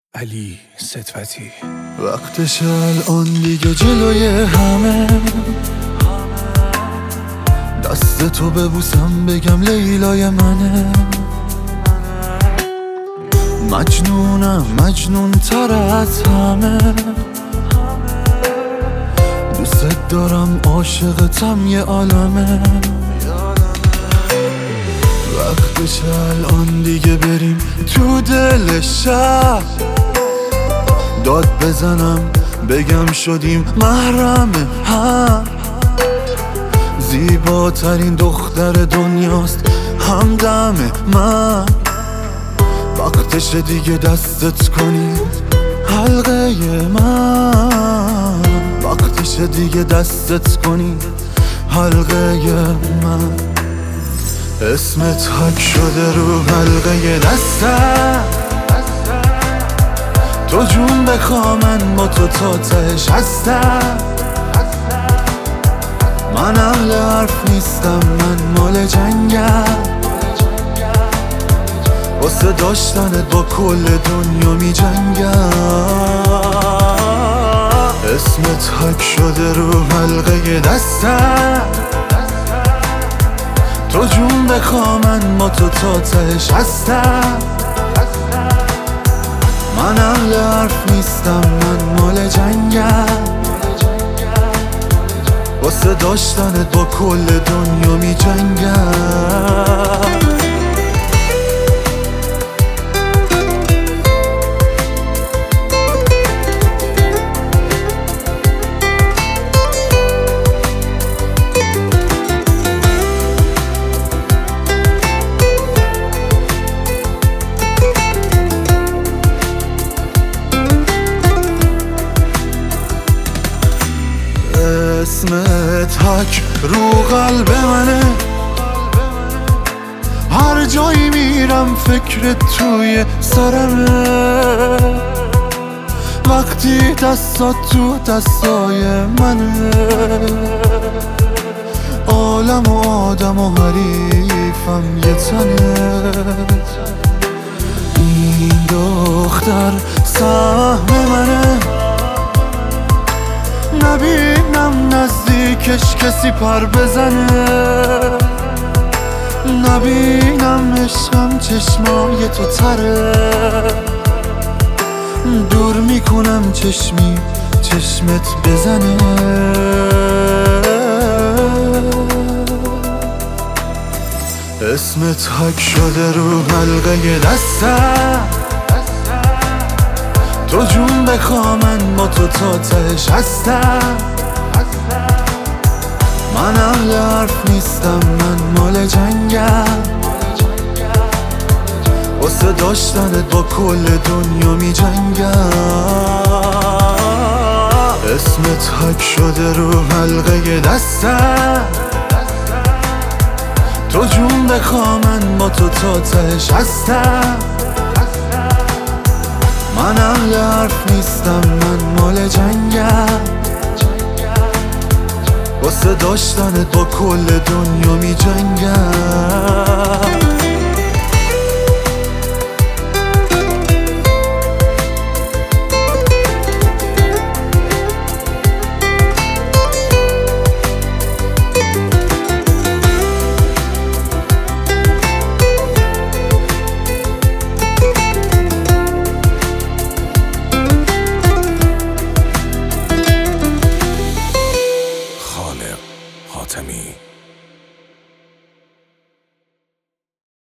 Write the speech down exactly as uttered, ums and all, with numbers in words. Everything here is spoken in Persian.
علی ستوتی. وقتش الان دیگه جلوی همه، دست تو ببوسم بگم لیلای منه. مجنونم مجنون تر از همه، دوست دارم عاشقتم یه عالمه. وقتش الان دیگه بریم تو دل شهر، داد بزنم بگم شدیم محرم هم. زیباترین دختر دنیاست همدم من. وقتش دیگه دستت کنی حلقه من، وقتش دیگه دستت کنی حلقه من. اسمت حک شده رو حلقه دستم، تو جون بخوا من با تو تا تهش هستم. من اهل حرف نیستم، من مال جنگم، واسه داشتنت با کل دنیا می جنگم. اسمت حک شده رو حلقه دستم، تو جون بخوا من با تو تا تهش هستم. من اهل حرف نیستم، من مال جنگم، واسه داشتنت با کل دنیا می جنگم. اسمت حک رو قلب منه، هر جایی میرم فکرت توی سرمه. وقتی دستات تو دستای منه، عالم و آدم و حریفم یه تنه. این دختر سهم منه، نبینم نزدیکش کسی پر بزنه. نبینم عشقم چشمای تو تره، دور میکنم چشمی چشمت بزنه. اسمت حک شده رو حلقه دستم، تو جون بخوا من با تو تا تهش هستم. من اهل حرف نیستم، من مال جنگم، واسه داشتنت با کل دنیا می جنگم. اسمت حک شده رو حلقه دستم، تو جون بخوا من با تو تا تهش هستم. من اهل حرف نیستم، من مال جنگم، واسه داشتنت با کل دنیا می جنگم.